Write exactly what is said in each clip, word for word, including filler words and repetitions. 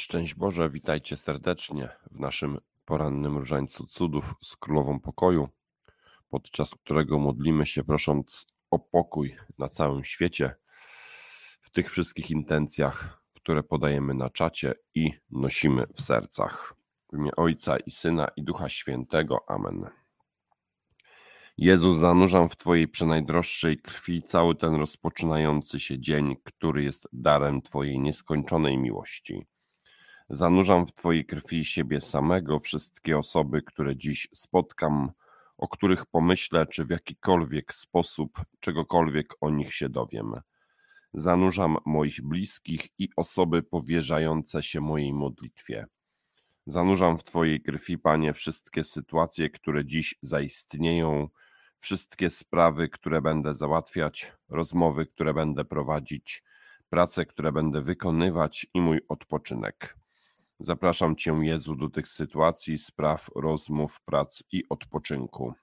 Szczęść Boże, witajcie serdecznie w naszym porannym różańcu cudów z Królową Pokoju, podczas którego modlimy się prosząc o pokój na całym świecie, w tych wszystkich intencjach, które podajemy na czacie i nosimy w sercach. W imię Ojca i Syna i Ducha Świętego. Amen. Jezu, zanurzam w Twojej przenajdroższej krwi cały ten rozpoczynający się dzień, który jest darem Twojej nieskończonej miłości. Zanurzam w Twojej krwi siebie samego, wszystkie osoby, które dziś spotkam, o których pomyślę, czy w jakikolwiek sposób czegokolwiek o nich się dowiem. Zanurzam moich bliskich i osoby powierzające się mojej modlitwie. Zanurzam w Twojej krwi, Panie, wszystkie sytuacje, które dziś zaistnieją, wszystkie sprawy, które będę załatwiać, rozmowy, które będę prowadzić, prace, które będę wykonywać i mój odpoczynek. Zapraszam Cię, Jezu, do tych sytuacji, spraw, rozmów, prac i odpoczynku.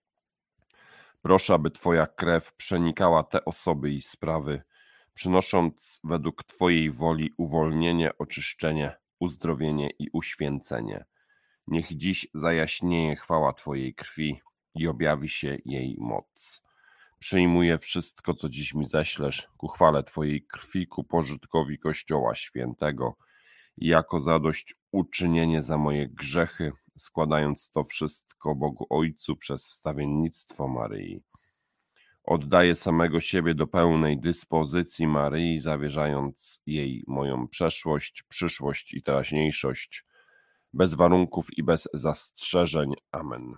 Proszę, aby Twoja krew przenikała te osoby i sprawy, przynosząc według Twojej woli uwolnienie, oczyszczenie, uzdrowienie i uświęcenie. Niech dziś zajaśnieje chwała Twojej krwi i objawi się jej moc. Przyjmuję wszystko, co dziś mi ześlesz, ku chwale Twojej krwi, ku pożytkowi Kościoła Świętego, i jako zadośćuczynienie za moje grzechy, składając to wszystko Bogu Ojcu przez wstawiennictwo Maryi. Oddaję samego siebie do pełnej dyspozycji Maryi, zawierzając jej moją przeszłość, przyszłość i teraźniejszość, bez warunków i bez zastrzeżeń. Amen.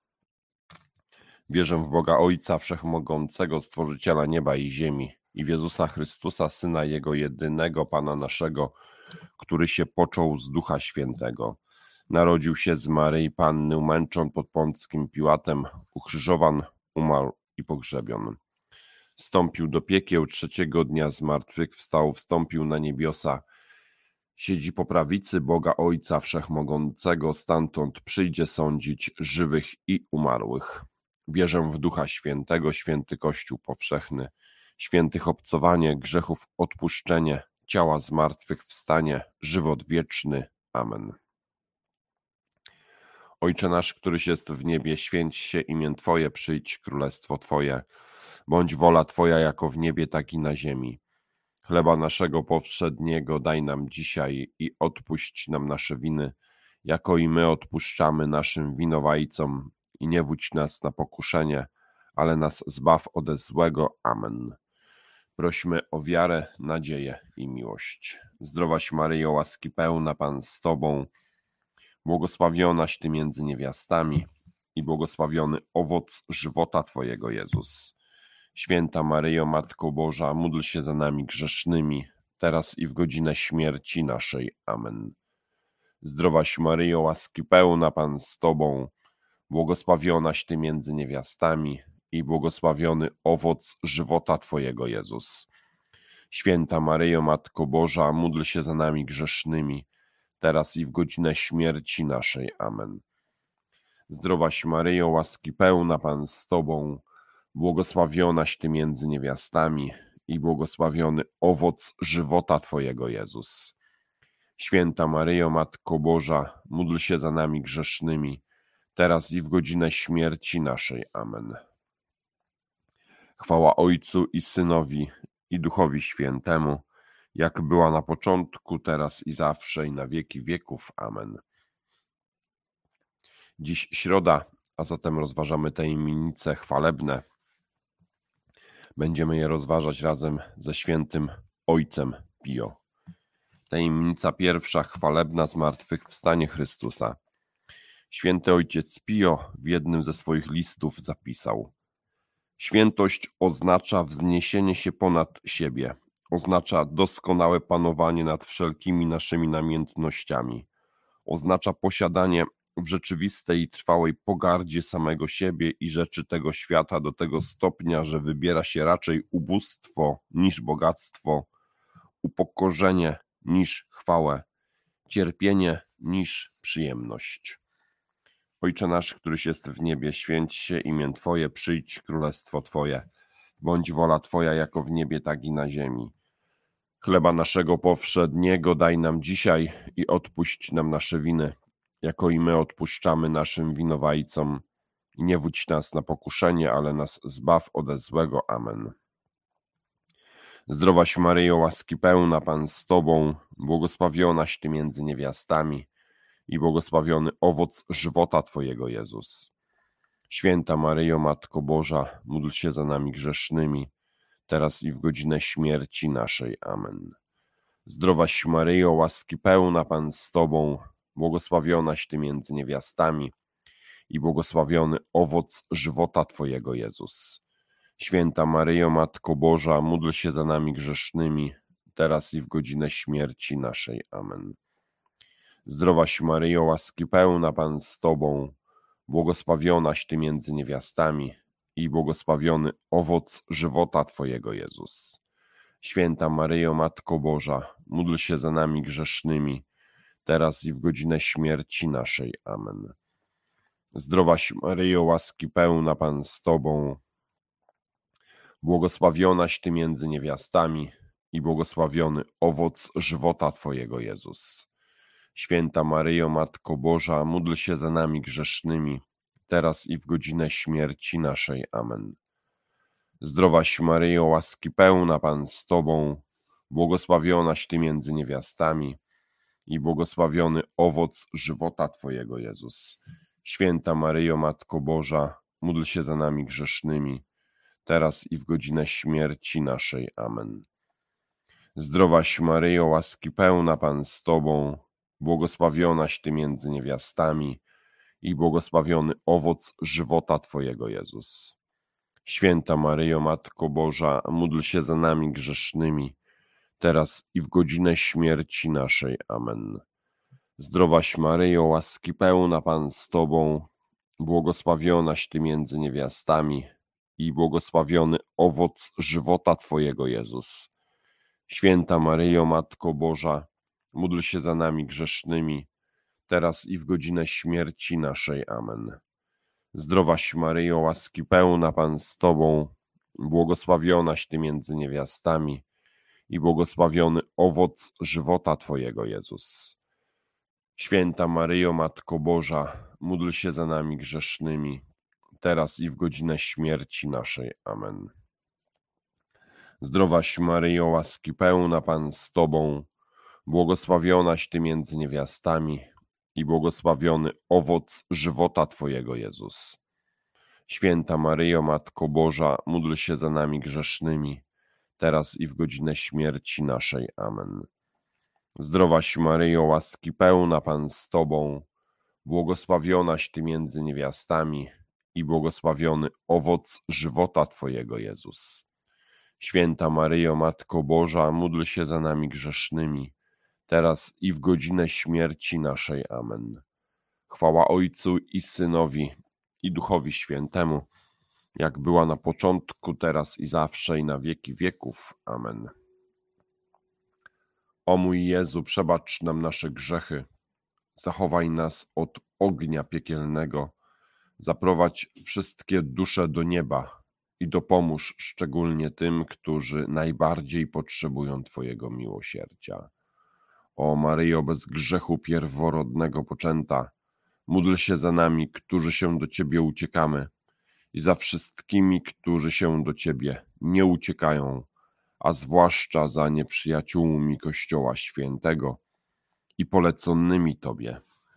Wierzę w Boga Ojca Wszechmogącego, Stworzyciela nieba i ziemi, i w Jezusa Chrystusa, Syna Jego jedynego, Pana naszego, który się począł z Ducha Świętego. Narodził się z Maryi Panny, umęczon pod Pąckim Piłatem, ukrzyżowan, umarł i pogrzebion. Wstąpił do piekieł, trzeciego dnia zmartwychwstał, wstąpił na niebiosa, siedzi po prawicy Boga Ojca Wszechmogącego, stamtąd przyjdzie sądzić żywych i umarłych. Wierzę w Ducha Świętego, święty Kościół powszechny, świętych obcowanie, grzechów odpuszczenie, ciała zmartwychwstanie, żywot wieczny. Amen. Ojcze nasz, któryś jest w niebie, święć się imię Twoje, przyjdź królestwo Twoje. Bądź wola Twoja jako w niebie, tak i na ziemi. Chleba naszego powszedniego daj nam dzisiaj i odpuść nam nasze winy, jako i my odpuszczamy naszym winowajcom. I nie wódź nas na pokuszenie, ale nas zbaw ode złego. Amen. Prośmy o wiarę, nadzieję i miłość. Zdrowaś Maryjo, łaski pełna, Pan z Tobą, błogosławionaś Ty między niewiastami i błogosławiony owoc żywota Twojego, Jezus. Święta Maryjo, Matko Boża, módl się za nami grzesznymi, teraz i w godzinę śmierci naszej. Amen. Zdrowaś Maryjo, łaski pełna, Pan z Tobą, błogosławionaś Ty między niewiastami i błogosławiony owoc żywota Twojego, Jezus. Święta Maryjo, Matko Boża, módl się za nami grzesznymi, teraz i w godzinę śmierci naszej. Amen. Zdrowaś Maryjo, łaski pełna, Pan z Tobą, błogosławionaś Ty między niewiastami i błogosławiony owoc żywota Twojego, Jezus. Święta Maryjo, Matko Boża, módl się za nami grzesznymi, teraz i w godzinę śmierci naszej. Amen. Chwała Ojcu i Synowi i Duchowi Świętemu, jak była na początku, teraz i zawsze, i na wieki wieków. Amen. Dziś środa, a zatem rozważamy tajemnice chwalebne. Będziemy je rozważać razem ze świętym Ojcem Pio. Tajemnica pierwsza, chwalebna, zmartwychwstanie Chrystusa. Święty Ojciec Pio w jednym ze swoich listów zapisał: świętość oznacza wzniesienie się ponad siebie, oznacza doskonałe panowanie nad wszelkimi naszymi namiętnościami, oznacza posiadanie w rzeczywistej i trwałej pogardzie samego siebie i rzeczy tego świata do tego stopnia, że wybiera się raczej ubóstwo niż bogactwo, upokorzenie niż chwałę, cierpienie niż przyjemność. Ojcze nasz, któryś jest w niebie, święć się imię Twoje, przyjdź królestwo Twoje, bądź wola Twoja jako w niebie, tak i na ziemi. Chleba naszego powszedniego daj nam dzisiaj i odpuść nam nasze winy, jako i my odpuszczamy naszym winowajcom. I nie wódź nas na pokuszenie, ale nas zbaw ode złego. Amen. Zdrowaś Maryjo, łaski pełna, Pan z Tobą, błogosławionaś Ty między niewiastami i błogosławiony owoc żywota Twojego, Jezus. Święta Maryjo, Matko Boża, módl się za nami grzesznymi, teraz i w godzinę śmierci naszej. Amen. Zdrowaś Maryjo, łaski pełna, Pan z Tobą, błogosławionaś Ty między niewiastami i błogosławiony owoc żywota Twojego, Jezus. Święta Maryjo, Matko Boża, módl się za nami grzesznymi, teraz i w godzinę śmierci naszej. Amen. Zdrowaś Maryjo, łaski pełna, Pan z Tobą, błogosławionaś Ty między niewiastami i błogosławiony owoc żywota Twojego, Jezus. Święta Maryjo, Matko Boża, módl się za nami grzesznymi, teraz i w godzinę śmierci naszej. Amen. Zdrowaś Maryjo, łaski pełna, Pan z Tobą, błogosławionaś Ty między niewiastami i błogosławiony owoc żywota Twojego, Jezus. Święta Maryjo, Matko Boża, módl się za nami grzesznymi, teraz i w godzinę śmierci naszej. Amen. Zdrowaś Maryjo, łaski pełna, Pan z Tobą, błogosławionaś Ty między niewiastami i błogosławiony owoc żywota Twojego, Jezus. Święta Maryjo, Matko Boża, módl się za nami grzesznymi, teraz i w godzinę śmierci naszej. Amen. Zdrowaś Maryjo, łaski pełna, Pan z Tobą, błogosławionaś Ty między niewiastami i błogosławiony owoc żywota Twojego, Jezus. Święta Maryjo, Matko Boża, módl się za nami grzesznymi, teraz i w godzinę śmierci naszej. Amen. Zdrowaś Maryjo, łaski pełna, Pan z Tobą, błogosławionaś Ty między niewiastami i błogosławiony owoc żywota Twojego, Jezus. Święta Maryjo, Matko Boża, módl się za nami grzesznymi, teraz i w godzinę śmierci naszej. Amen. Zdrowaś Maryjo, łaski pełna, Pan z Tobą, błogosławionaś Ty między niewiastami i błogosławiony owoc żywota Twojego, Jezus. Święta Maryjo, Matko Boża, módl się za nami grzesznymi, teraz i w godzinę śmierci naszej. Amen. Zdrowaś Maryjo, łaski pełna, Pan z Tobą, błogosławionaś Ty między niewiastami i błogosławiony owoc żywota Twojego, Jezus. Święta Maryjo, Matko Boża, módl się za nami grzesznymi, teraz i w godzinę śmierci naszej. Amen. Zdrowaś Maryjo, łaski pełna, Pan z Tobą, błogosławionaś Ty między niewiastami i błogosławiony owoc żywota Twojego, Jezus. Święta Maryjo, Matko Boża, módl się za nami grzesznymi, teraz i w godzinę śmierci naszej. Amen. Chwała Ojcu i Synowi, i Duchowi Świętemu, jak była na początku, teraz i zawsze, i na wieki wieków. Amen. O mój Jezu, przebacz nam nasze grzechy, zachowaj nas od ognia piekielnego, zaprowadź wszystkie dusze do nieba i dopomóż szczególnie tym, którzy najbardziej potrzebują Twojego miłosierdzia. O Maryjo, bez grzechu pierworodnego poczęta, módl się za nami, którzy się do Ciebie uciekamy, i za wszystkimi, którzy się do Ciebie nie uciekają, a zwłaszcza za nieprzyjaciółmi Kościoła Świętego i poleconymi Tobie.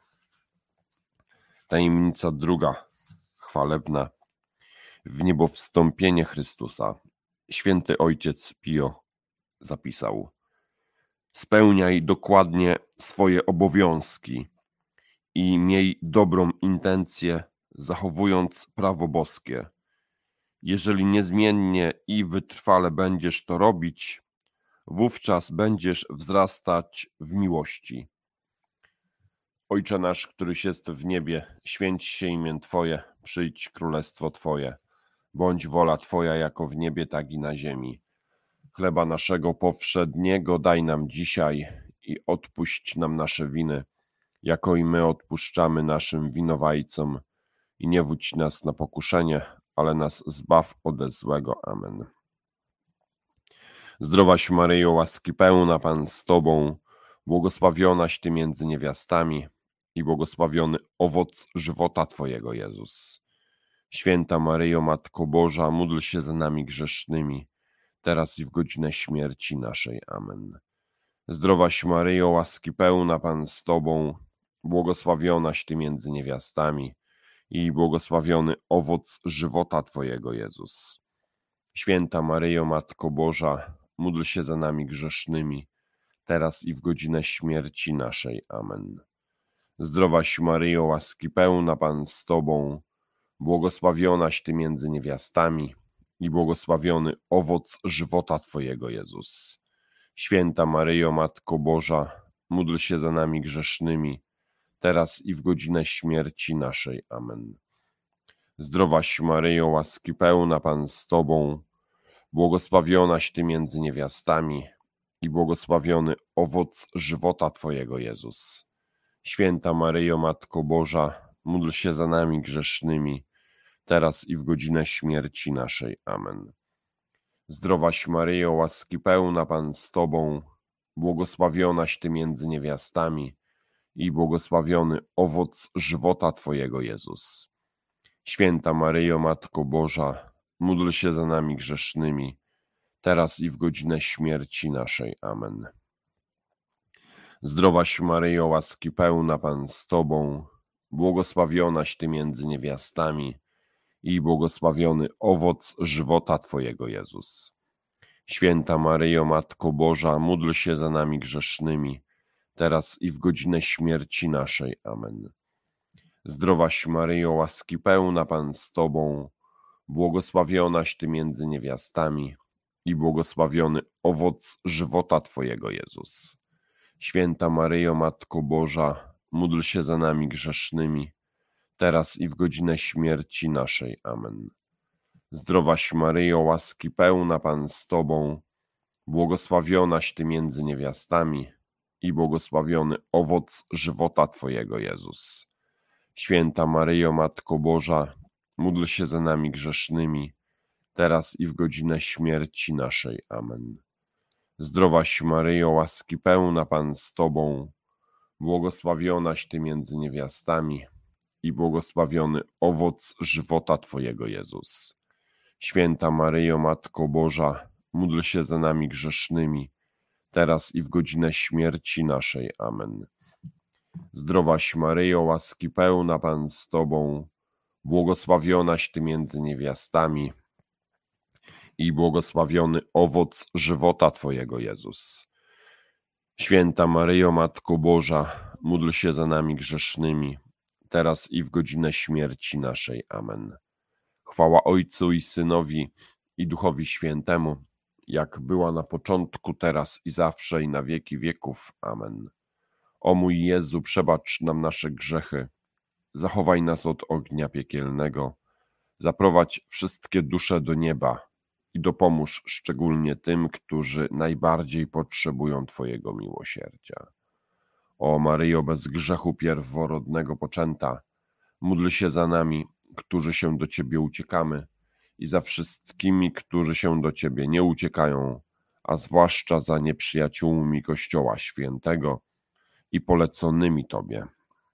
Tajemnica druga, chwalebna, wniebowstąpienie Chrystusa. Święty Ojciec Pio zapisał: spełniaj dokładnie swoje obowiązki i miej dobrą intencję, zachowując prawo boskie. Jeżeli niezmiennie i wytrwale będziesz to robić, wówczas będziesz wzrastać w miłości. Ojcze nasz, któryś jest w niebie, święć się imię Twoje, przyjdź królestwo Twoje. Bądź wola Twoja jako w niebie, tak i na ziemi. Chleba naszego powszedniego daj nam dzisiaj i odpuść nam nasze winy, jako i my odpuszczamy naszym winowajcom. I nie wódź nas na pokuszenie, ale nas zbaw ode złego. Amen. Zdrowaś Maryjo, łaski pełna, Pan z Tobą, błogosławionaś Ty między niewiastami i błogosławiony owoc żywota Twojego, Jezus. Święta Maryjo, Matko Boża, módl się za nami grzesznymi, teraz i w godzinę śmierci naszej. Amen. Zdrowaś Maryjo, łaski pełna, Pan z Tobą, błogosławionaś Ty między niewiastami i błogosławiony owoc żywota Twojego, Jezus. Święta Maryjo, Matko Boża, módl się za nami grzesznymi, teraz i w godzinę śmierci naszej. Amen. Zdrowaś Maryjo, łaski pełna, Pan z Tobą, błogosławionaś Ty między niewiastami i błogosławiony owoc żywota Twojego, Jezus. Święta Maryjo, Matko Boża, módl się za nami grzesznymi, teraz i w godzinę śmierci naszej. Amen. Zdrowaś Maryjo, łaski pełna, Pan z Tobą, błogosławionaś Ty między niewiastami i błogosławiony owoc żywota Twojego, Jezus. Święta Maryjo, Matko Boża, módl się za nami grzesznymi, teraz i w godzinę śmierci naszej. Amen. Zdrowaś Maryjo, łaski pełna, Pan z Tobą, błogosławionaś Ty między niewiastami i błogosławiony owoc żywota Twojego, Jezus. Święta Maryjo, Matko Boża, módl się za nami grzesznymi, teraz i w godzinę śmierci naszej. Amen. Zdrowaś Maryjo, łaski pełna, Pan z Tobą, błogosławionaś Ty między niewiastami i błogosławiony owoc żywota Twojego, Jezus. Święta Maryjo, Matko Boża, módl się za nami grzesznymi, teraz i w godzinę śmierci naszej. Amen. Zdrowaś Maryjo, łaski pełna, Pan z Tobą, błogosławionaś Ty między niewiastami i błogosławiony owoc żywota Twojego, Jezus. Święta Maryjo, Matko Boża, módl się za nami grzesznymi, teraz i w godzinę śmierci naszej. Amen. Zdrowaś Maryjo, łaski pełna, Pan z Tobą, błogosławionaś Ty między niewiastami i błogosławiony owoc żywota Twojego, Jezus. Święta Maryjo, Matko Boża, módl się za nami grzesznymi, teraz i w godzinę śmierci naszej. Amen. Zdrowaś Maryjo, łaski pełna, Pan z Tobą, błogosławionaś Ty między niewiastami i błogosławiony owoc żywota Twojego, Jezus. Święta Maryjo, Matko Boża, módl się za nami grzesznymi, teraz i w godzinę śmierci naszej. Amen. Zdrowaś Maryjo, łaski pełna, Pan z Tobą, błogosławionaś Ty między niewiastami i błogosławiony owoc żywota Twojego, Jezus. Święta Maryjo, Matko Boża, módl się za nami grzesznymi, teraz i w godzinę śmierci naszej. Amen. Chwała Ojcu i Synowi i Duchowi Świętemu, jak była na początku, teraz i zawsze i na wieki wieków. Amen. O mój Jezu, przebacz nam nasze grzechy, zachowaj nas od ognia piekielnego, zaprowadź wszystkie dusze do nieba i dopomóż szczególnie tym, którzy najbardziej potrzebują Twojego miłosierdzia. O Maryjo, bez grzechu pierworodnego poczęta, módl się za nami, którzy się do Ciebie uciekamy, i za wszystkimi, którzy się do Ciebie nie uciekają, a zwłaszcza za nieprzyjaciółmi Kościoła Świętego i poleconymi Tobie.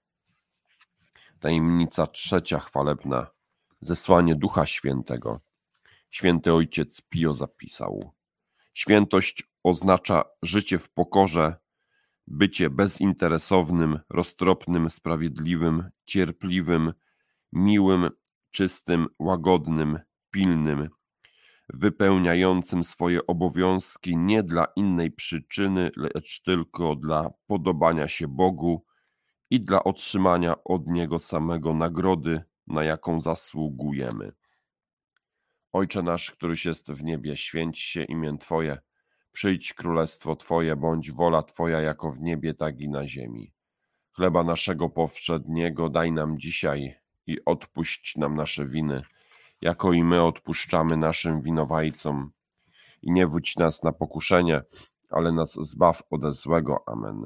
Tajemnica trzecia chwalebna. Zesłanie Ducha Świętego. Święty Ojciec Pio zapisał: świętość oznacza życie w pokorze, bycie bezinteresownym, roztropnym, sprawiedliwym, cierpliwym, miłym, czystym, łagodnym, pilnym, wypełniającym swoje obowiązki nie dla innej przyczyny, lecz tylko dla podobania się Bogu i dla otrzymania od Niego samego nagrody, na jaką zasługujemy. Ojcze nasz, któryś jest w niebie, święć się imię Twoje, przyjdź królestwo Twoje, bądź wola Twoja jako w niebie, tak i na ziemi. Chleba naszego powszedniego daj nam dzisiaj i odpuść nam nasze winy, jako i my odpuszczamy naszym winowajcom. I nie wódź nas na pokuszenie, ale nas zbaw ode złego. Amen.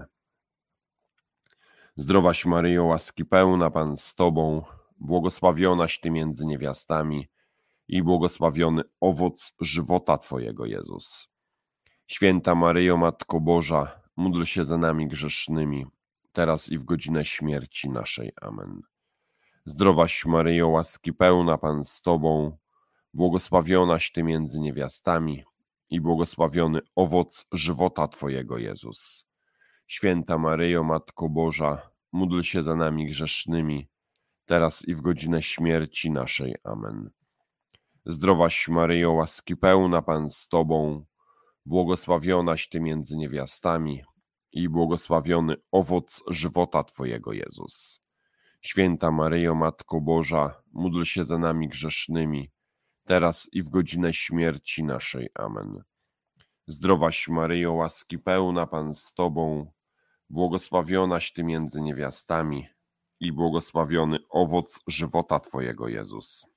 Zdrowaś Maryjo, łaski pełna, Pan z Tobą, błogosławionaś Ty między niewiastami i błogosławiony owoc żywota Twojego, Jezus. Święta Maryjo, Matko Boża, módl się za nami grzesznymi, teraz i w godzinę śmierci naszej. Amen. Zdrowaś Maryjo, łaski pełna, Pan z Tobą, błogosławionaś Ty między niewiastami i błogosławiony owoc żywota Twojego, Jezus. Święta Maryjo, Matko Boża, módl się za nami grzesznymi, teraz i w godzinę śmierci naszej. Amen. Zdrowaś Maryjo, łaski pełna, Pan z Tobą, błogosławionaś Ty między niewiastami i błogosławiony owoc żywota Twojego, Jezus. Święta Maryjo, Matko Boża, módl się za nami grzesznymi, teraz i w godzinę śmierci naszej. Amen. Zdrowaś Maryjo, łaski pełna, Pan z Tobą, błogosławionaś Ty między niewiastami i błogosławiony owoc żywota Twojego, Jezus.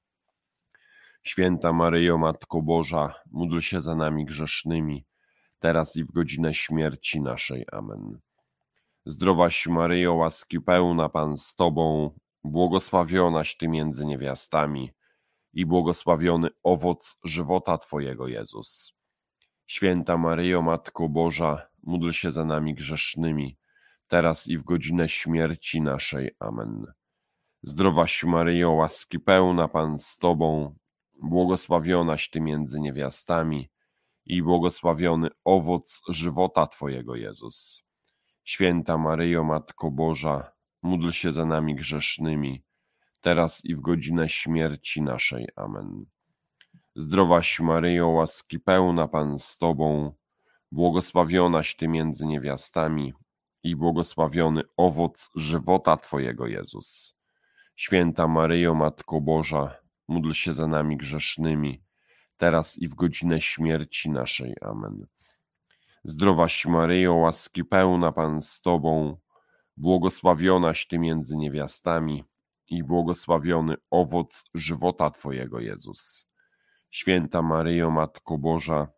Święta Maryjo, Matko Boża, módl się za nami grzesznymi, teraz i w godzinę śmierci naszej. Amen. Zdrowaś Maryjo, łaski pełna, Pan z Tobą, błogosławionaś Ty między niewiastami i błogosławiony owoc żywota Twojego, Jezus. Święta Maryjo, Matko Boża, módl się za nami grzesznymi, teraz i w godzinę śmierci naszej. Amen. Zdrowaś Maryjo, łaski pełna, Pan z Tobą, błogosławionaś Ty między niewiastami i błogosławiony owoc żywota Twojego, Jezus. Święta Maryjo, Matko Boża, módl się za nami grzesznymi, teraz i w godzinę śmierci naszej. Amen. Zdrowaś Maryjo, łaski pełna, Pan z Tobą, błogosławionaś Ty między niewiastami i błogosławiony owoc żywota Twojego, Jezus. Święta Maryjo, Matko Boża, módl się za nami grzesznymi, teraz i w godzinę śmierci naszej. Amen. Zdrowaś Maryjo, łaski pełna, Pan z Tobą, błogosławionaś Ty między niewiastami i błogosławiony owoc żywota Twojego, Jezus. Święta Maryjo, Matko Boża,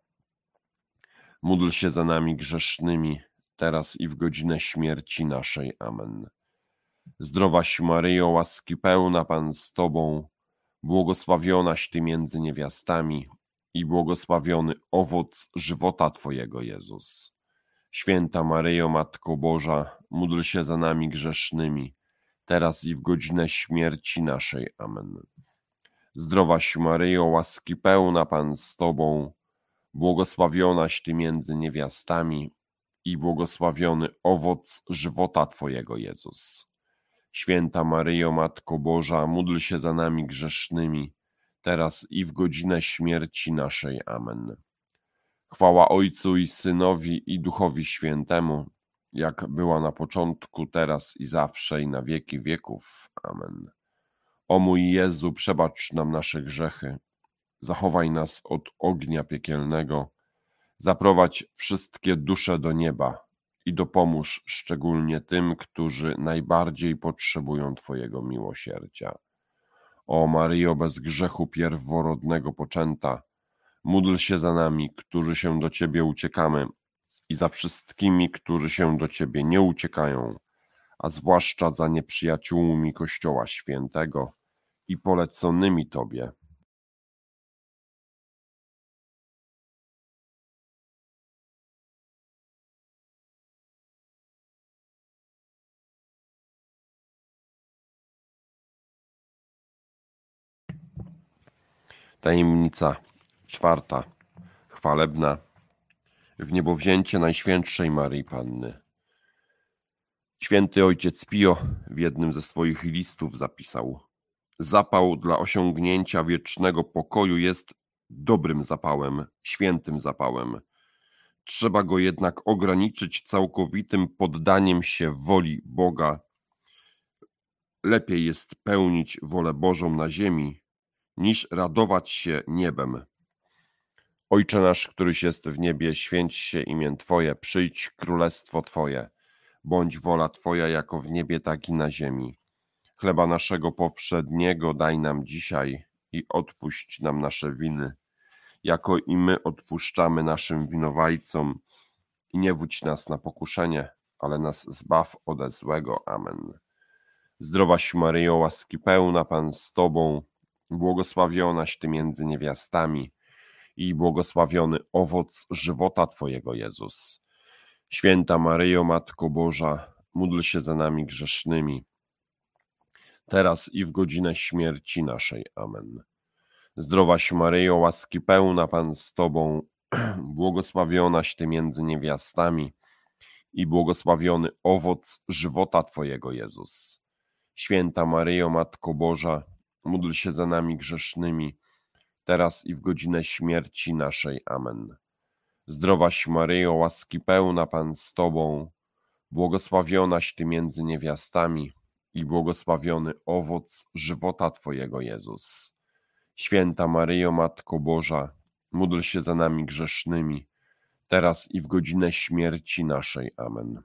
módl się za nami grzesznymi, teraz i w godzinę śmierci naszej. Amen. Zdrowaś Maryjo, łaski pełna, Pan z Tobą, błogosławionaś Ty między niewiastami i błogosławiony owoc żywota Twojego, Jezus. Święta Maryjo, Matko Boża, módl się za nami grzesznymi, teraz i w godzinę śmierci naszej. Amen. Zdrowaś Maryjo, łaski pełna, Pan z Tobą, błogosławionaś Ty między niewiastami i błogosławiony owoc żywota Twojego, Jezus. Święta Maryjo, Matko Boża, módl się za nami grzesznymi, teraz i w godzinę śmierci naszej. Amen. Chwała Ojcu i Synowi i Duchowi Świętemu, jak była na początku, teraz i zawsze i na wieki wieków. Amen. O mój Jezu, przebacz nam nasze grzechy, zachowaj nas od ognia piekielnego, zaprowadź wszystkie dusze do nieba i dopomóż szczególnie tym, którzy najbardziej potrzebują Twojego miłosierdzia. O Maryjo, bez grzechu pierworodnego poczęta, módl się za nami, którzy się do Ciebie uciekamy, i za wszystkimi, którzy się do Ciebie nie uciekają, a zwłaszcza za nieprzyjaciółmi Kościoła Świętego i poleconymi Tobie. Tajemnica czwarta, chwalebna, wniebowzięcie Najświętszej Maryi Panny. Święty ojciec Pio w jednym ze swoich listów zapisał: zapał dla osiągnięcia wiecznego pokoju jest dobrym zapałem, świętym zapałem. Trzeba go jednak ograniczyć całkowitym poddaniem się woli Boga. Lepiej jest pełnić wolę Bożą na ziemi, niż radować się niebem. Ojcze nasz, któryś jest w niebie, święć się imię Twoje, przyjdź królestwo Twoje, bądź wola Twoja jako w niebie, tak i na ziemi. Chleba naszego powszedniego daj nam dzisiaj i odpuść nam nasze winy, jako i my odpuszczamy naszym winowajcom. I nie wódź nas na pokuszenie, ale nas zbaw ode złego. Amen. Zdrowaś Maryjo, łaski pełna, Pan z Tobą, błogosławionaś Ty między niewiastami i błogosławiony owoc żywota Twojego, Jezus. Święta Maryjo, Matko Boża, módl się za nami grzesznymi, teraz i w godzinę śmierci naszej. Amen. Zdrowaś Maryjo, łaski pełna, Pan z Tobą, błogosławionaś Ty między niewiastami i błogosławiony owoc żywota Twojego, Jezus. Święta Maryjo, Matko Boża, módl się za nami grzesznymi, teraz i w godzinę śmierci naszej. Amen. Zdrowaś Maryjo, łaski pełna, Pan z Tobą, błogosławionaś Ty między niewiastami i błogosławiony owoc żywota Twojego, Jezus. Święta Maryjo, Matko Boża, módl się za nami grzesznymi, teraz i w godzinę śmierci naszej. Amen.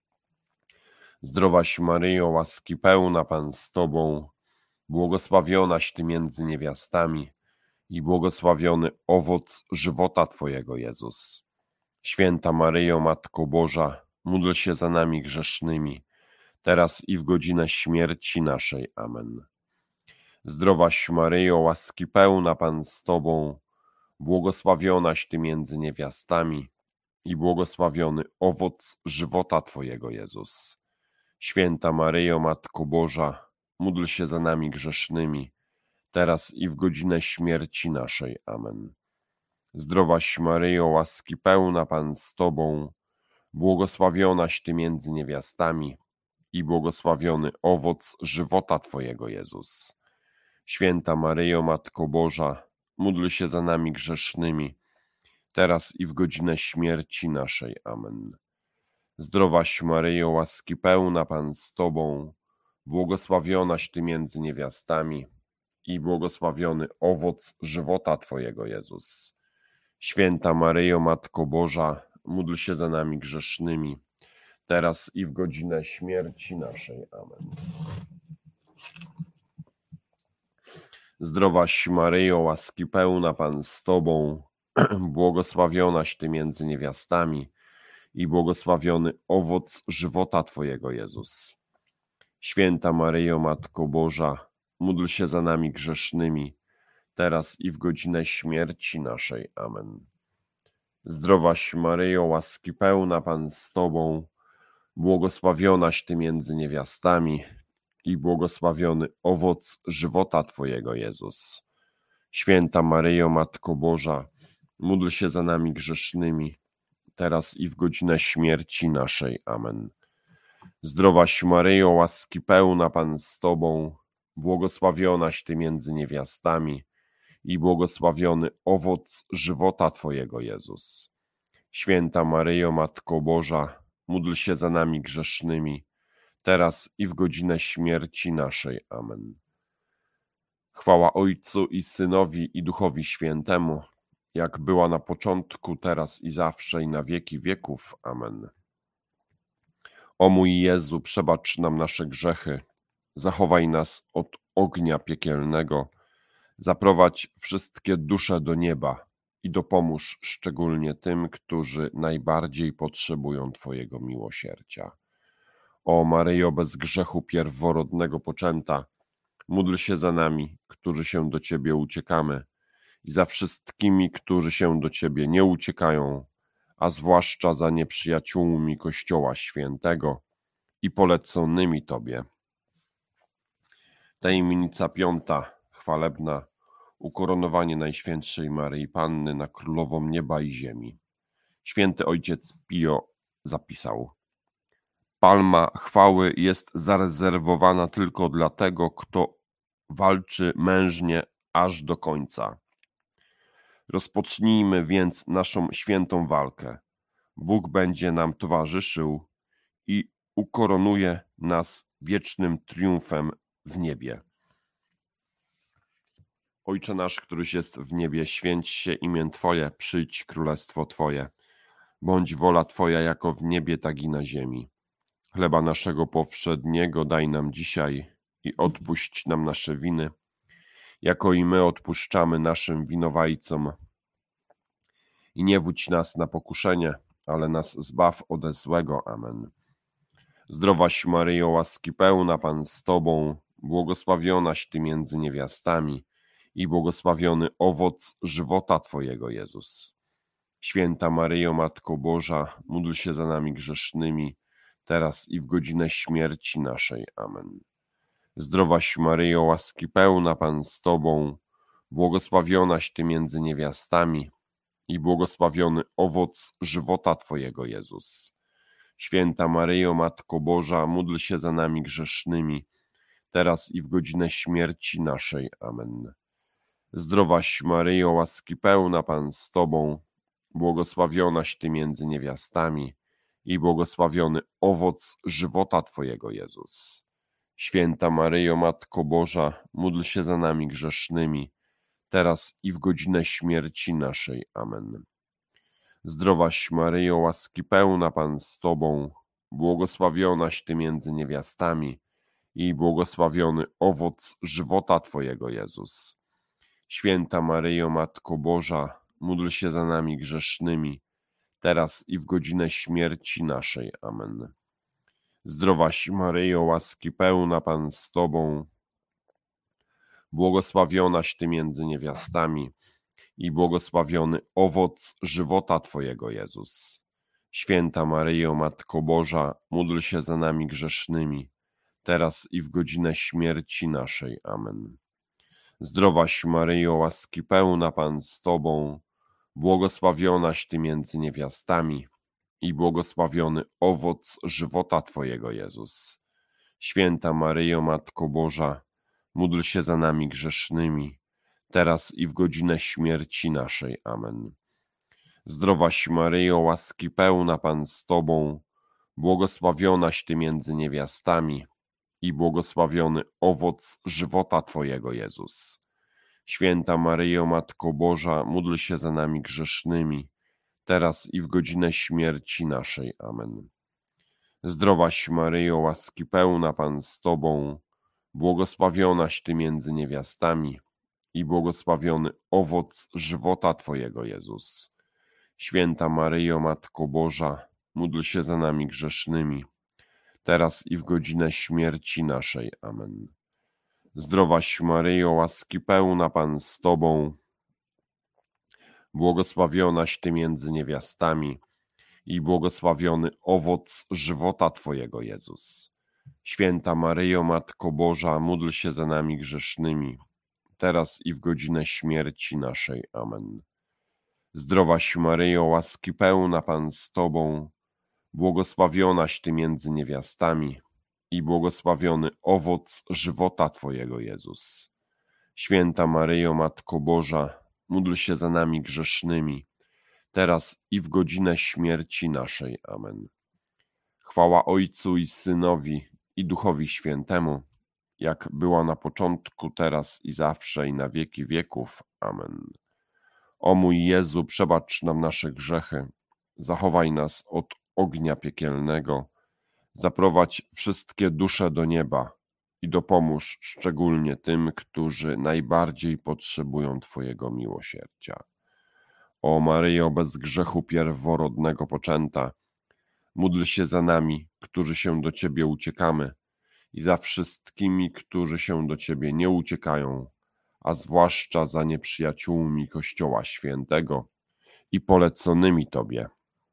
Zdrowaś Maryjo, łaski pełna, Pan z Tobą, błogosławionaś Ty między niewiastami i błogosławiony owoc żywota Twojego, Jezus. Święta Maryjo, Matko Boża, módl się za nami grzesznymi, teraz i w godzinę śmierci naszej. Amen. Zdrowaś Maryjo, łaski pełna, Pan z Tobą, błogosławionaś Ty między niewiastami i błogosławiony owoc żywota Twojego, Jezus. Święta Maryjo, Matko Boża, módl się za nami grzesznymi, teraz i w godzinę śmierci naszej. Amen. Zdrowaś Maryjo, łaski pełna, Pan z Tobą, błogosławionaś Ty między niewiastami i błogosławiony owoc żywota Twojego, Jezus. Święta Maryjo, Matko Boża, módl się za nami grzesznymi, teraz i w godzinę śmierci naszej. Amen. Zdrowaś Maryjo, łaski pełna, Pan z Tobą, błogosławionaś Ty między niewiastami i błogosławiony owoc żywota Twojego, Jezus. Święta Maryjo, Matko Boża, módl się za nami grzesznymi, teraz i w godzinę śmierci naszej. Amen. Zdrowaś Maryjo, łaski pełna, Pan z Tobą, błogosławionaś Ty między niewiastami i błogosławiony owoc żywota Twojego, Jezus. Święta Maryjo, Matko Boża, módl się za nami grzesznymi, teraz i w godzinę śmierci naszej. Amen. Zdrowaś Maryjo, łaski pełna, Pan z Tobą, błogosławionaś Ty między niewiastami i błogosławiony owoc żywota Twojego, Jezus. Święta Maryjo, Matko Boża, módl się za nami grzesznymi, teraz i w godzinę śmierci naszej. Amen. Zdrowaś Maryjo, łaski pełna, Pan z Tobą, błogosławionaś Ty między niewiastami i błogosławiony owoc żywota Twojego, Jezus. Święta Maryjo, Matko Boża, módl się za nami grzesznymi, teraz i w godzinę śmierci naszej. Amen. Chwała Ojcu i Synowi i Duchowi Świętemu, jak była na początku, teraz i zawsze, i na wieki wieków. Amen. O mój Jezu, przebacz nam nasze grzechy, zachowaj nas od ognia piekielnego, zaprowadź wszystkie dusze do nieba i dopomóż szczególnie tym, którzy najbardziej potrzebują Twojego miłosierdzia. O Maryjo, bez grzechu pierworodnego poczęta, módl się za nami, którzy się do Ciebie uciekamy, i za wszystkimi, którzy się do Ciebie nie uciekają, a zwłaszcza za nieprzyjaciółmi Kościoła Świętego i poleconymi Tobie. Tajemnica piąta, chwalebna, ukoronowanie Najświętszej Maryi Panny na Królową Nieba i Ziemi. Święty Ojciec Pio zapisał: palma chwały jest zarezerwowana tylko dla tego, kto walczy mężnie aż do końca. Rozpocznijmy więc naszą świętą walkę. Bóg będzie nam towarzyszył i ukoronuje nas wiecznym triumfem w niebie. Ojcze nasz, któryś jest w niebie, święć się imię Twoje, przyjdź królestwo Twoje. Bądź wola Twoja jako w niebie, tak i na ziemi. Chleba naszego powszedniego daj nam dzisiaj i odpuść nam nasze winy, jako i my odpuszczamy naszym winowajcom. I nie wódź nas na pokuszenie, ale nas zbaw ode złego. Amen. Zdrowaś Maryjo, łaski pełna, Pan z Tobą, błogosławionaś Ty między niewiastami i błogosławiony owoc żywota Twojego, Jezus. Święta Maryjo, Matko Boża, módl się za nami grzesznymi, teraz i w godzinę śmierci naszej. Amen. Zdrowaś Maryjo, łaski pełna, Pan z Tobą, błogosławionaś Ty między niewiastami i błogosławiony owoc żywota Twojego, Jezus. Święta Maryjo, Matko Boża, módl się za nami grzesznymi, teraz i w godzinę śmierci naszej. Amen. Zdrowaś Maryjo, łaski pełna, Pan z Tobą, błogosławionaś Ty między niewiastami i błogosławiony owoc żywota Twojego, Jezus. Święta Maryjo, Matko Boża, módl się za nami grzesznymi, teraz i w godzinę śmierci naszej. Amen. Zdrowaś Maryjo, łaski pełna, Pan z Tobą, błogosławionaś Ty między niewiastami i błogosławiony owoc żywota Twojego, Jezus. Święta Maryjo, Matko Boża, módl się za nami grzesznymi, teraz i w godzinę śmierci naszej. Amen. Zdrowaś Maryjo, łaski pełna, Pan z Tobą, błogosławionaś Ty między niewiastami i błogosławiony owoc żywota Twojego, Jezus. Święta Maryjo, Matko Boża, módl się za nami grzesznymi, teraz i w godzinę śmierci naszej. Amen. Zdrowaś Maryjo, łaski pełna, Pan z Tobą, błogosławionaś Ty między niewiastami i błogosławiony owoc żywota Twojego, Jezus. Święta Maryjo, Matko Boża, módl się za nami grzesznymi, teraz i w godzinę śmierci naszej. Amen. Zdrowaś Maryjo, łaski pełna, Pan z Tobą, błogosławionaś Ty między niewiastami i błogosławiony owoc żywota Twojego, Jezus. Święta Maryjo, Matko Boża, módl się za nami grzesznymi, teraz i w godzinę śmierci naszej. Amen. Zdrowaś Maryjo, łaski pełna, Pan z Tobą, błogosławionaś Ty między niewiastami i błogosławiony owoc żywota Twojego, Jezus. Święta Maryjo, Matko Boża, módl się za nami grzesznymi, teraz i w godzinę śmierci naszej. Amen. Zdrowaś Maryjo, łaski pełna, Pan z Tobą, błogosławionaś Ty między niewiastami i błogosławiony owoc żywota Twojego, Jezus. Święta Maryjo, Matko Boża, módl się za nami grzesznymi, teraz i w godzinę śmierci naszej. Amen. Zdrowaś Maryjo, łaski pełna, Pan z Tobą, błogosławionaś Ty między niewiastami i błogosławiony owoc żywota Twojego, Jezus. Święta Maryjo, Matko Boża, módl się za nami grzesznymi, teraz i w godzinę śmierci naszej. Amen. Chwała Ojcu i Synowi i Duchowi Świętemu, jak była na początku, teraz i zawsze i na wieki wieków. Amen. O mój Jezu, przebacz nam nasze grzechy, zachowaj nas od ognia piekielnego, zaprowadź wszystkie dusze do nieba i dopomóż szczególnie tym, którzy najbardziej potrzebują Twojego miłosierdzia. O Maryjo, bez grzechu pierworodnego poczęta, módl się za nami, którzy się do Ciebie uciekamy, i za wszystkimi, którzy się do Ciebie nie uciekają, a zwłaszcza za nieprzyjaciółmi Kościoła Świętego i poleconymi Tobie.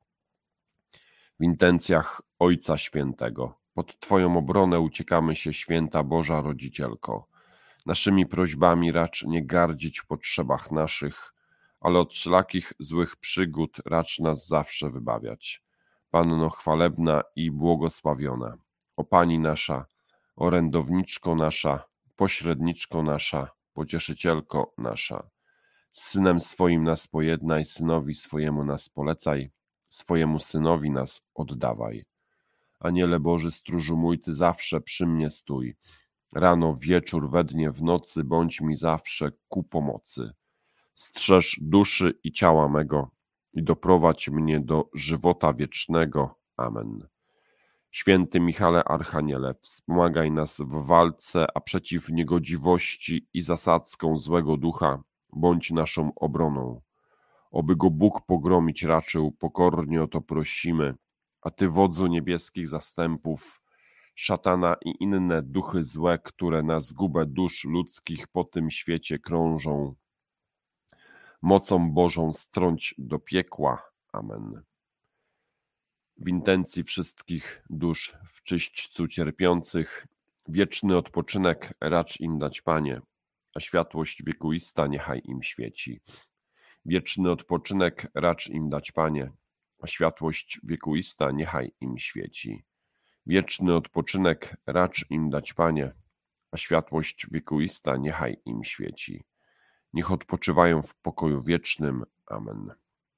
W intencjach Ojca Świętego, pod Twoją obronę uciekamy się, Święta Boża Rodzicielko. Naszymi prośbami racz nie gardzić w potrzebach naszych, ale od wszelakich złych przygód racz nas zawsze wybawiać. Panno chwalebna i błogosławiona, o Pani nasza, orędowniczko nasza, pośredniczko nasza, pocieszycielko nasza. Z Synem swoim nas pojednaj, Synowi swojemu nas polecaj, swojemu Synowi nas oddawaj. Aniele Boży, stróżu mój, Ty zawsze przy mnie stój. Rano, wieczór, we dnie, w nocy, bądź mi zawsze ku pomocy. Strzeż duszy i ciała mego i doprowadź mnie do żywota wiecznego. Amen. Święty Michale Archaniele, wspomagaj nas w walce, a przeciw niegodziwości i zasadzkom złego ducha bądź naszą obroną. Oby go Bóg pogromić raczył, pokornie o to prosimy, a Ty, wodzu niebieskich zastępów, szatana i inne duchy złe, które na zgubę dusz ludzkich po tym świecie krążą. Mocą Bożą strąć do piekła. Amen. W intencji wszystkich dusz w czyśćcu cierpiących, wieczny odpoczynek racz im dać, Panie, a światłość wiekuista niechaj im świeci. Wieczny odpoczynek racz im dać, Panie, a światłość wiekuista niechaj im świeci. Wieczny odpoczynek racz im dać, Panie, a światłość wiekuista niechaj im świeci. Niech odpoczywają w pokoju wiecznym. Amen.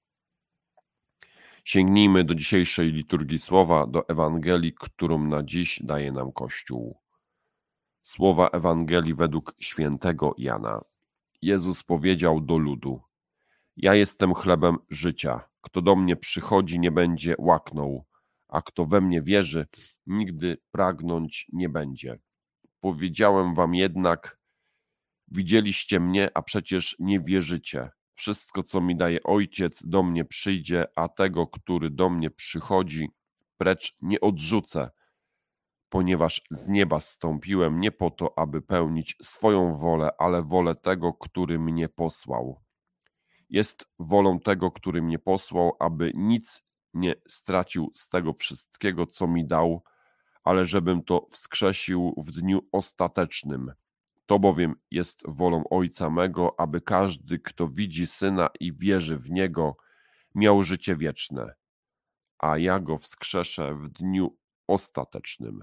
Sięgnijmy do dzisiejszej liturgii słowa, do Ewangelii, którą na dziś daje nam Kościół. Słowa Ewangelii według świętego Jana. Jezus powiedział do ludu: Ja jestem chlebem życia. Kto do mnie przychodzi, nie będzie łaknął, a kto we mnie wierzy, nigdy pragnąć nie będzie. Powiedziałem wam jednak, widzieliście mnie, a przecież nie wierzycie. Wszystko, co mi daje Ojciec, do mnie przyjdzie, a tego, który do mnie przychodzi, precz nie odrzucę, ponieważ z nieba zstąpiłem nie po to, aby pełnić swoją wolę, ale wolę tego, który mnie posłał. Jest wolą tego, który mnie posłał, aby nic nie stracił z tego wszystkiego, co mi dał, ale żebym to wskrzesił w dniu ostatecznym. To bowiem jest wolą Ojca mego, aby każdy, kto widzi Syna i wierzy w Niego, miał życie wieczne, a ja go wskrzeszę w dniu ostatecznym.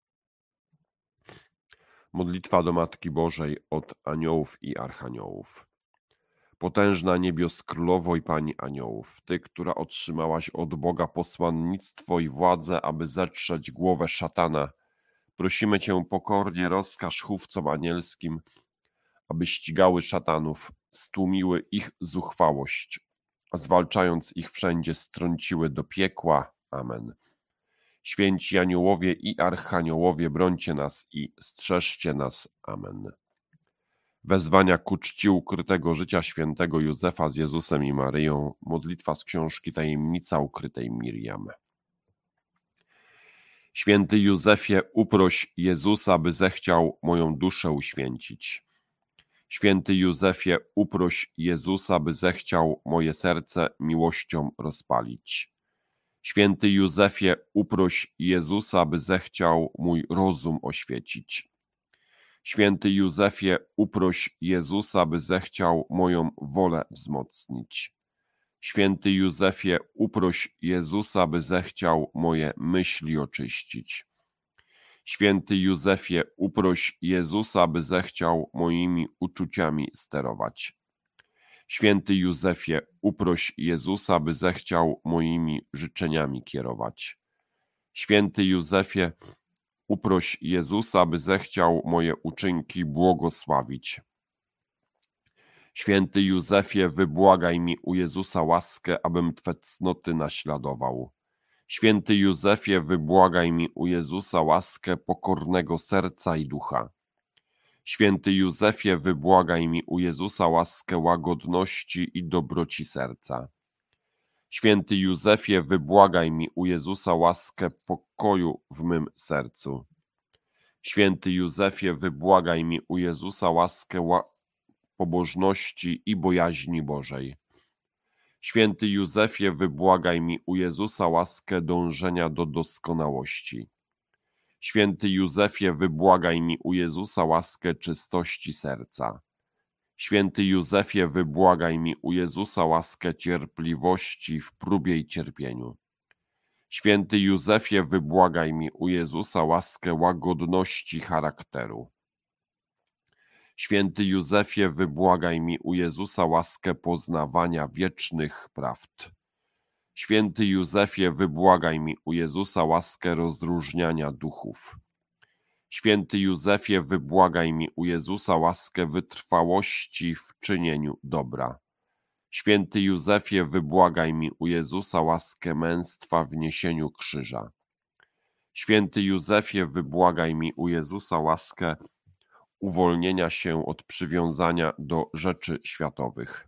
Modlitwa do Matki Bożej od aniołów i archaniołów. Potężna niebios królowo i Pani aniołów, Ty, która otrzymałaś od Boga posłannictwo i władzę, aby zetrzeć głowę szatana, prosimy Cię pokornie, rozkaż chówcom anielskim, aby ścigały szatanów, stłumiły ich zuchwałość, a zwalczając ich wszędzie strąciły do piekła. Amen. Święci aniołowie i archaniołowie, brońcie nas i strzeżcie nas. Amen. Wezwania ku czci ukrytego życia świętego Józefa z Jezusem i Maryją. Modlitwa z książki Tajemnica ukrytej Miriam. Święty Józefie, uproś Jezusa, by zechciał moją duszę uświęcić. Święty Józefie, uproś Jezusa, by zechciał moje serce miłością rozpalić. Święty Józefie, uproś Jezusa, by zechciał mój rozum oświecić. Święty Józefie, uproś Jezusa, by zechciał moją wolę wzmocnić. Święty Józefie, uproś Jezusa, by zechciał moje myśli oczyścić. Święty Józefie, uproś Jezusa, by zechciał moimi uczuciami sterować. Święty Józefie, uproś Jezusa, by zechciał moimi życzeniami kierować. Święty Józefie, uproś Jezusa, by zechciał moje uczynki błogosławić. Święty Józefie, wybłagaj mi u Jezusa łaskę, abym Twe cnoty naśladował. Święty Józefie, wybłagaj mi u Jezusa łaskę pokornego serca i ducha. Święty Józefie, wybłagaj mi u Jezusa łaskę łagodności i dobroci serca. Święty Józefie, wybłagaj mi u Jezusa łaskę pokoju w mym sercu. Święty Józefie, wybłagaj mi u Jezusa łaskę ła... pobożności i bojaźni Bożej. Święty Józefie, wybłagaj mi u Jezusa łaskę dążenia do doskonałości. Święty Józefie, wybłagaj mi u Jezusa łaskę czystości serca. Święty Józefie, wybłagaj mi u Jezusa łaskę cierpliwości w próbie i cierpieniu. Święty Józefie, wybłagaj mi u Jezusa łaskę łagodności charakteru. Święty Józefie, wybłagaj mi u Jezusa łaskę poznawania wiecznych prawd. Święty Józefie, wybłagaj mi u Jezusa łaskę rozróżniania duchów. Święty Józefie, wybłagaj mi u Jezusa łaskę wytrwałości w czynieniu dobra. Święty Józefie, wybłagaj mi u Jezusa łaskę męstwa w niesieniu krzyża. Święty Józefie, wybłagaj mi u Jezusa łaskę uwolnienia się od przywiązania do rzeczy światowych.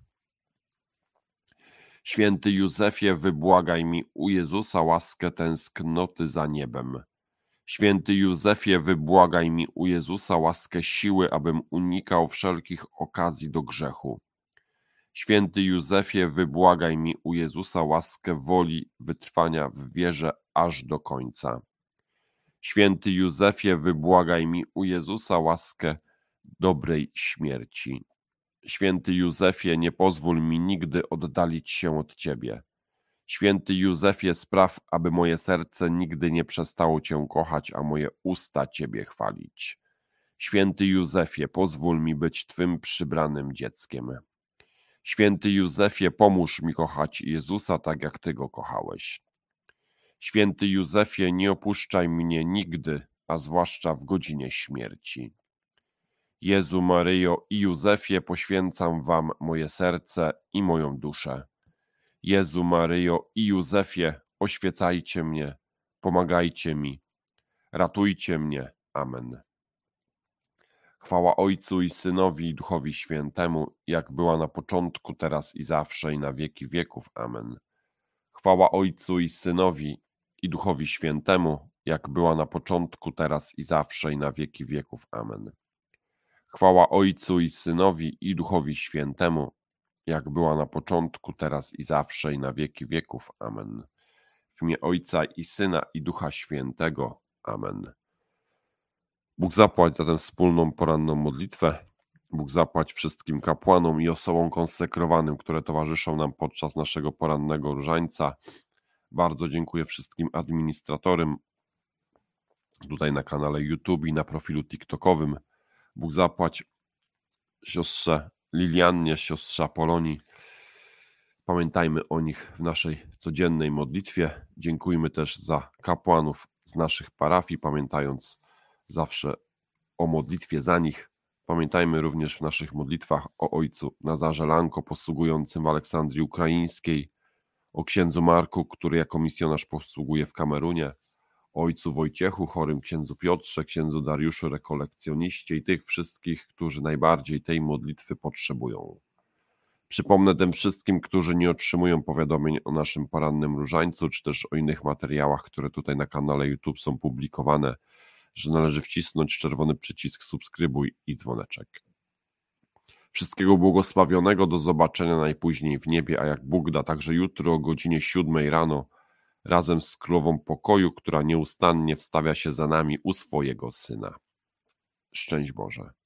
Święty Józefie, wybłagaj mi u Jezusa łaskę tęsknoty za niebem. Święty Józefie, wybłagaj mi u Jezusa łaskę siły, abym unikał wszelkich okazji do grzechu. Święty Józefie, wybłagaj mi u Jezusa łaskę woli wytrwania w wierze aż do końca. Święty Józefie, wybłagaj mi u Jezusa łaskę dobrej śmierci. Święty Józefie, nie pozwól mi nigdy oddalić się od Ciebie. Święty Józefie, spraw, aby moje serce nigdy nie przestało Cię kochać, a moje usta Ciebie chwalić. Święty Józefie, pozwól mi być Twym przybranym dzieckiem. Święty Józefie, pomóż mi kochać Jezusa tak, jak Ty Go kochałeś. Święty Józefie, nie opuszczaj mnie nigdy, a zwłaszcza w godzinie śmierci. Jezu, Maryjo i Józefie, poświęcam Wam moje serce i moją duszę. Jezu, Maryjo i Józefie, oświecajcie mnie, pomagajcie mi, ratujcie mnie. Amen. Chwała Ojcu i Synowi i Duchowi Świętemu, jak była na początku, teraz i zawsze, i na wieki wieków. Amen. Chwała Ojcu i Synowi i Duchowi Świętemu, jak była na początku, teraz i zawsze, i na wieki wieków. Amen. Chwała Ojcu i Synowi i Duchowi Świętemu, jak była na początku, teraz i zawsze, i na wieki wieków. Amen. W imię Ojca i Syna i Ducha Świętego. Amen. Bóg zapłać za tę wspólną poranną modlitwę. Bóg zapłać wszystkim kapłanom i osobom konsekrowanym, które towarzyszą nam podczas naszego porannego różańca. Bardzo dziękuję wszystkim administratorom tutaj na kanale YouTube i na profilu TikTokowym. Bóg zapłać siostrze Liliannie, siostrze Apolonii. Pamiętajmy o nich w naszej codziennej modlitwie. Dziękujmy też za kapłanów z naszych parafii, pamiętając zawsze o modlitwie za nich. Pamiętajmy również w naszych modlitwach o ojcu Nazarze Lanko, posługującym w Aleksandrii Ukraińskiej, o księdzu Marku, który jako misjonarz posługuje w Kamerunie, o ojcu Wojciechu, chorym księdzu Piotrze, księdzu Dariuszu, rekolekcjoniście i tych wszystkich, którzy najbardziej tej modlitwy potrzebują. Przypomnę tym wszystkim, którzy nie otrzymują powiadomień o naszym porannym różańcu, czy też o innych materiałach, które tutaj na kanale YouTube są publikowane, że należy wcisnąć czerwony przycisk subskrybuj i dzwoneczek. Wszystkiego błogosławionego, do zobaczenia najpóźniej w niebie, a jak Bóg da, także jutro o godzinie siódmej rano, razem z Królową Pokoju, która nieustannie wstawia się za nami u swojego Syna. Szczęść Boże.